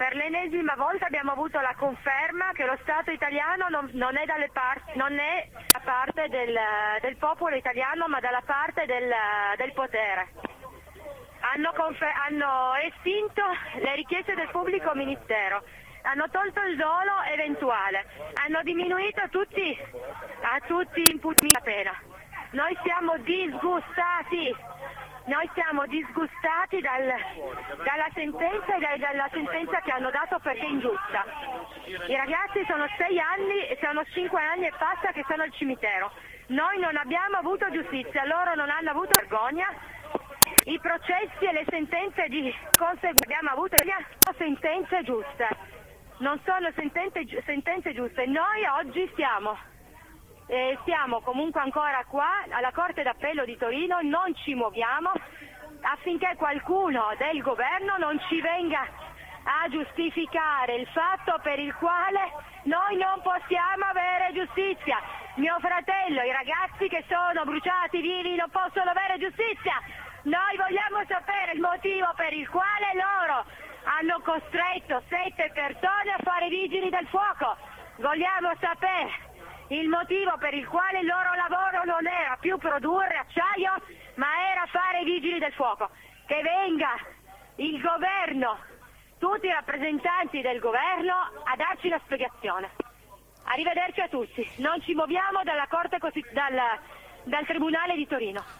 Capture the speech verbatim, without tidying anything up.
Per l'ennesima volta abbiamo avuto la conferma che lo Stato italiano non, non è dalle parti, non è da parte del, del popolo italiano, ma dalla parte del, del potere. Hanno, confer- hanno estinto le richieste del pubblico ministero, hanno tolto il dolo eventuale, hanno diminuito tutti, a tutti gli imputati la pena. Noi siamo disgustati, noi siamo disgustati dal, dalla sentenza e da, dalla sentenza che hanno dato perché è ingiusta. I ragazzi sono sei anni, sono cinque anni e passa che sono al cimitero. Noi non abbiamo avuto giustizia, loro non hanno avuto vergogna. I processi e le sentenze di conseguenza abbiamo avuto sono sentenze giuste, non sono sentenze, sentenze giuste. Noi oggi siamo, eh, siamo comunque ancora qua alla Corte d'Appello di Torino, non ci muoviamo affinché qualcuno del governo non ci venga a giustificare il fatto per il quale noi non possiamo avere giustizia. Mio fratello, i ragazzi che sono bruciati vivi non possono avere giustizia. Noi vogliamo sapere il motivo per il quale loro hanno costretto sette persone a fare vigili del fuoco. Vogliamo sapere il motivo per il quale il loro lavoro non era più produrre acciaio, ma era fare vigili del fuoco. Che venga il governo, tutti i rappresentanti del governo a darci la spiegazione. Arrivederci a tutti. Non ci muoviamo dalla Corte Costi- dal, dal Tribunale di Torino.